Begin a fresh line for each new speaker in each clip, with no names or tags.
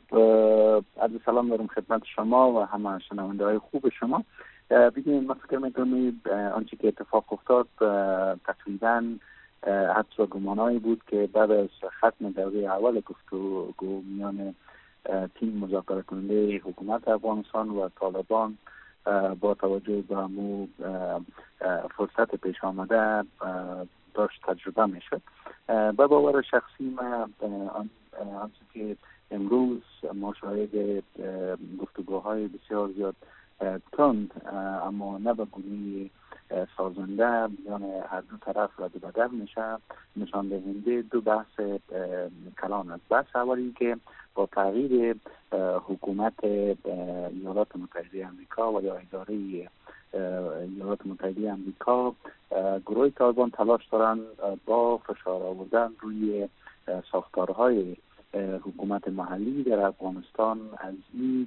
عرض سلام دارم خدمت شما و همه شنونده های خوب شما. ببینید، من فکر می‌کنم آنچه که اتفاق افتاد تقریباً حدس و گمانایی بود که بعد از ختم دوره اول گفتگو میان تیم مذاکره کننده حکومت افغانستان و طالبان با توجه به مو فرصت پیش آمده داشت تجربه میشد. به باور شخصی من آنچه که امروز ما شاهد گفتگوهای بسیار زیاد تند اما نه به گونه سازنده میان هر دو طرف را به در میشه نشان دهنده دو بحث کلان است. بحث اولی که با تغییر حکومت ایالات متحده آمریکا و یا اداره ایالات متحده آمریکا، گروه طالبان تلاش دارند با فشار آوردن روی ساختارهای حکومت محلی در افغانستان از این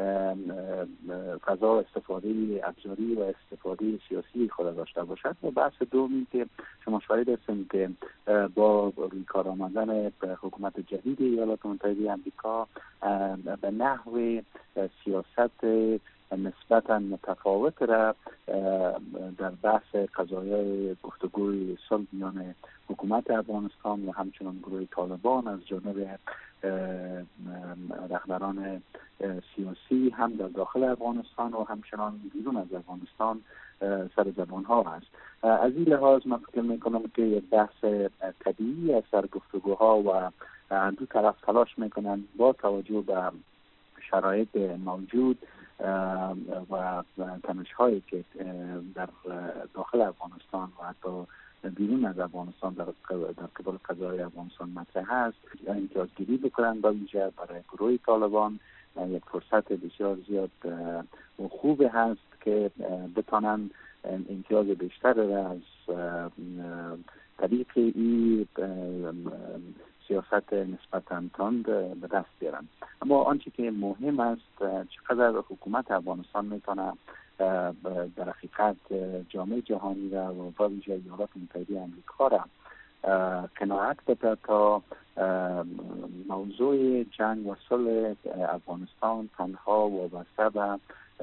فضا استفاده ابزاری و استفاده سیاسی خود داشته باشد. و بحث دومی که شما شاهد هستیم که با روی کار آمدن حکومت جدید ایالات متحده آمریکا به نحو سیاست نسبتا متفاوت را در بحث قضایای گفتگوی صلح میان حکومت افغانستان و همچنان گروه طالبان از جانب رهبران سیاسی هم در داخل افغانستان و همچنان بیرون از افغانستان سر زبان ها است. از این لحاظ من فکر میکنم که یک بحث طبیعی است در گفتگوها و دو طرف تلاش میکنند با توجه به شرایط موجود و تنش‌هایی که در داخل افغانستان و حتی بیرون از افغانستان در قبال قضای افغانستان مطرح است، امتیازگیری بکنند با ویژه برای گروه طالبان یک فرصت بسیار زیاد و خوب هست که بتانند امتیاز بیشتر را از طریق این سیاست نسبتاً تند به دست بیارن. اما آنچه که مهم است چقدر حکومت افغانستان میتونه در حقیقت جامعه جهانی را و ویژه ایالات متحده آمریکا را قناعت بده تا موضوع جنگ و صلح افغانستان تنها وابسته به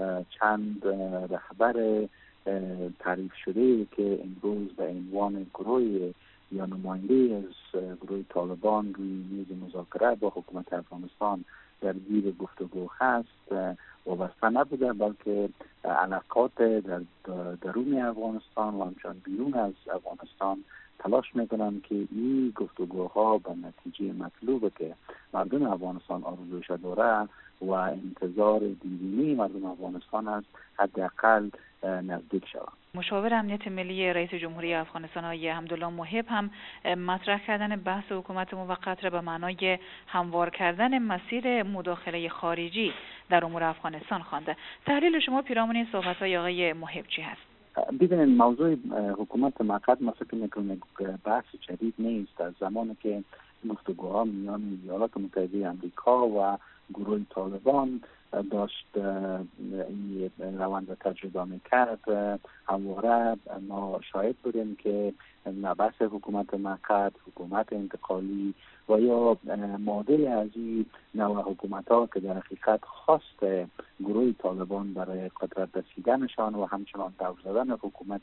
چند رهبر تعریف شده که امروز به عنوان گروه یا نماینده از گروه طالبان روی میز مذاکره با حکومت افغانستان در گیر گفتگو هست وابسته نبوده، بلکه علاقات در درون افغانستان و همچنان بیرون از افغانستان تلاش میکنن که این گفتگوها به نتیجه مطلوبه که مردم افغانستان آرزوش داره و انتظار دیرینه مردم افغانستان است حداقل نزدیک شود.
مشاور امنیت ملی رئیس جمهوری افغانستان آقای حمدالله محب هم مطرح کردن بحث حکومت موقت را به معنای هموار کردن مسیر مداخله خارجی در امور افغانستان خوانده. تحلیل شما پیرامون این صحبت‌های آقای محب چی هست؟
ببینید، موضوع حکومت موقت ما فکر می‌کنم بحث جدید نیست. از زمانی که گفتگوها میان ایالات متحده آمریکا و گروه طالبان داشت این روند تجربه میکرد، همواره ما شاهد بودیم که بحث حکومت موقت، حکومت انتقالی و یا مدل از این نوع حکومت‌ها که در حقیقت خواست گروه طالبان برای قدرت رسیدنشان و همچنان دور زدن حکومت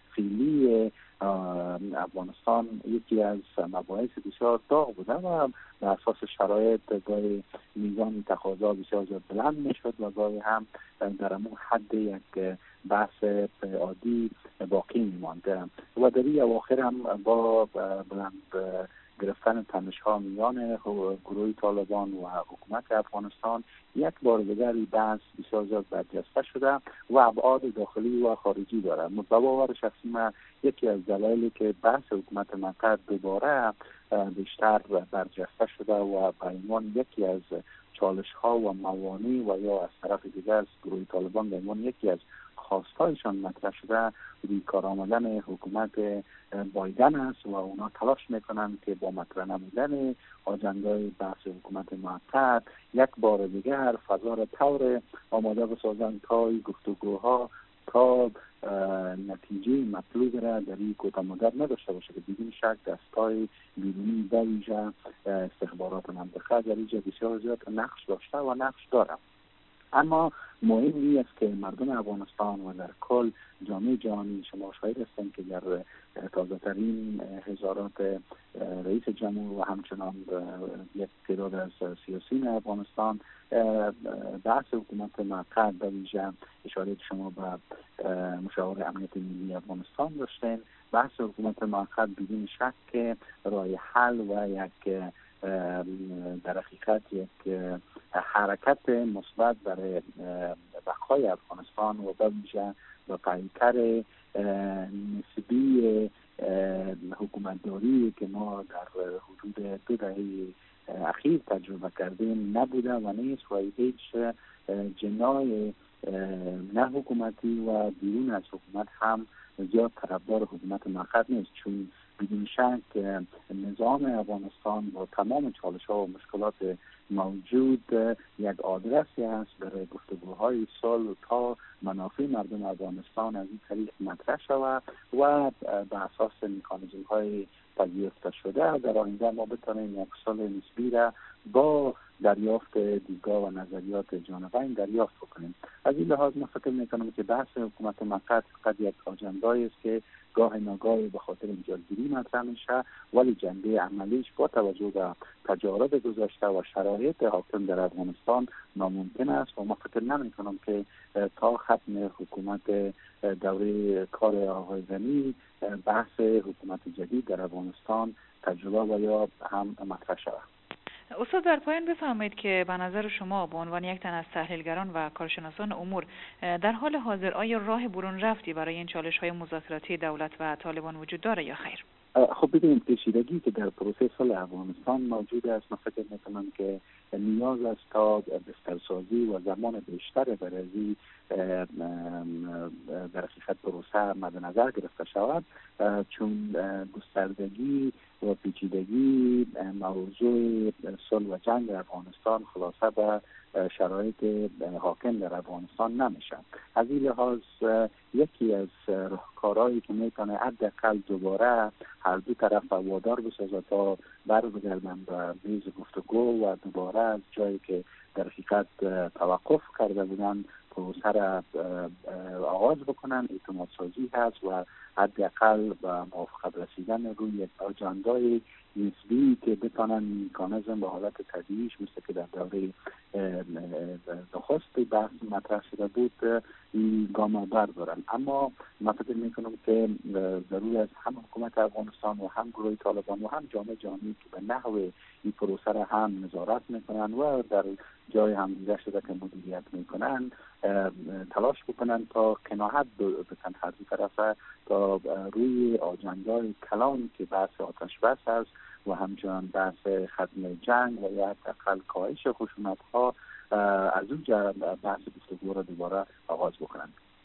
فعلی افغانستان یکی از مباحث بسیار داغ بوده و به اساس شرایط گاهی میزان تقاضا بسیار زیاد بلند میشد و گاهی هم در همون حد یک بحث عادی باقی میماند و در این اواخر هم با بلند گرفتن تنش‌ها میان گروه طالبان و حکومت افغانستان یک بار دیگر بحث بسیار زیاد برجسته شده و ابعاد داخلی و خارجی داره. به باور شخصی من یکی از دلایلی که بحث حکومت موقت دوباره بیشتر برجسته شده و به عنوان یکی از چالش‌ها و موانع و یا از طرف دیگر از گروه طالبان به عنوان یکی از خواستایشان مطرح شده روی کار آمدن حکومت بایدن است و اونا تلاش میکنند که با مطرح نمودن آجندای بحث حکومت موقت یک بار دیگر فضا را طور آماده بسازند تا گفتگوها تا نتیجه مطلوب را در این کوتاه مدت نداشته باشه که بدون شک دستای بیرونی به ویژه استخبارات منطقه در اینجا بسیار زیاد نقش داشته و نقش داره. اما مهم این است که مردم افغانستان و در کل جامعه جهانی شما شاهد هستند که در تازه ترین اظهارات رئیس جمهور و همچنان یک تعداد از سیاسیون افغانستان بحث حکومت موقت به ویژه اشاره شما به مشاور امنیت ملی افغانستان داشتین. بحث حکومت موقت بدون شک که راه حل و یک در حقیقت یک حرکت مثبت برای بقای افغانستان و به ویژه با پیکر نسبی حکومتداری که ما در حدود 2 دهه اخیر تجربه کردیم نبوده و نیست و هیچ جنای نه حکومتی و بیرون از حکومت هم زیاد طرفدار حکومت موقت نیست، چون بدون شک نظام افغانستان با تمام چالش ها و مشکلات موجود یک آدرسی است برای گفتگوهای صلح تا منافع مردم افغانستان از این طریق مطرح شود و به اساس مکانیزم های پذیرفته شده در آینده ما بتوانیم یک صلح نسبی را با دریافت دیدگاه و نظریات جانبین دریافت بکنیم. از این لحاظ ما فکر میکنم که بحث حکومت موقت فقط یک آجنده‌ای است که گاه ناگاهی به خاطر امتیازگیری مطرح میشه، ولی جنبه عملیش با توجه به تجارب گذشته و شرایط حاکم در افغانستان ناممکن است و ما فکر نمیکنم که تا ختم حکومت دوره کار آقای غنی بحث حکومت جدید در افغانستان تجربه و یا هم مطرح شود.
استاد در پایان بفرمایید که به نظر شما به عنوان یک تن از تحلیلگران و کارشناسان امور در حال حاضر آیا راه برون رفتی برای این چالش‌های مذاکراتی دولت و طالبان وجود داره یا خیر؟
خب ببینید پیچیدگی که در پروسه صلح افغانستان موجود است، من فکر می‌کنم که نیاز است تا بسترسازی و زمان بیشتر برای در حقیقت پروسه مد نظر گرفته شود، چون گستردگی و پیچیدگی موضوع صلح و جنگ در افغانستان خلاصه به شرایط حاکم در افغانستان نمیشه. از این لحاظ یکی از راهکارهایی که میتونه حداقل دوباره هر دو طرف وادار بسازه تا برگردن به میز گفتگو و دوباره از جایی که در حقیقت توقف کرده بودن پروسه را آغاز بکنن اعتماد سازی هست و حداقل به موافقت رسیدن روی یک آجندای نسبی که بتانن مکانیزم به حالت طبیعیش مثل که در دوره نخست بحث مطرح شده بود این گام بردارن. اما من فکر میکنم که ضروری است هم حکومت افغانستان و هم گروه طالبان و هم جامعه جهانی که به نحو این پروسه را هم نظارت میکنن و در جای هم دیده شده که مدیریت میکنن تلاش بکنن تا قناعت بکن هر دو طرفه تا روی آجندای کلان که بحث آتش بس است و همچنان بحث ختم جنگ و یا حداقل کاهش خشونت ها از اونجا بحث گفتگو را دوباره آغاز بکنن.